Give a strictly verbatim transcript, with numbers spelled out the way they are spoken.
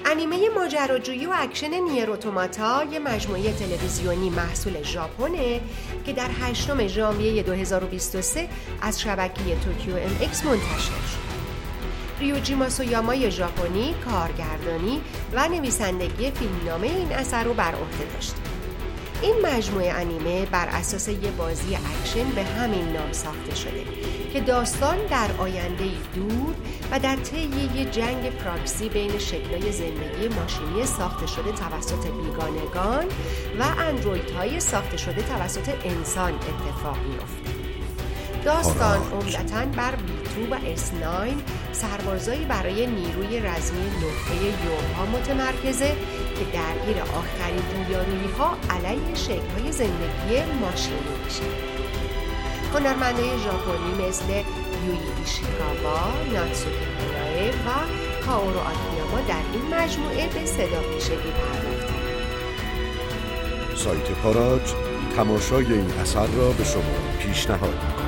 انیمه ماجراجویی و اکشن نیر اتوماتا یه مجموعه تلویزیونی محصول ژاپنه که در هشتم ژانویه دو هزار و بیست و سه از شبکه توکیو ام ایکس منتشر شد. ریوجی ماسویاما ژاپنی کارگردانی و نویسندگی فیلمنامه این اثر رو بر عهده داشت. این مجموعه انیمه بر اساس یه بازی اکشن به همین نام ساخته شده که داستان در آینده‌ای دور و در طی یه جنگ پراکسی بین شکل‌های زندگی ماشینی ساخته شده توسط بیگانگان و اندرویدهای ساخته شده توسط انسان اتفاق می‌افته. داستان عمدتاً بر بی تو و اس نه سربازایی برای نیروی رزمی نقطه یوم‌ها متمرکزه که درگیر آخرین رویارویی‌ها علیه شکل‌های زندگی ماشینی میشه. هنرمندای ژاپنی مثل یویی ایشیکاوا، ناتسوکی هانائه و کاورو آکیاما در این مجموعه به صداپیشگی پرداختند. سایت پاراج تماشای این اثر را به شما پیشنهاد می‌کند.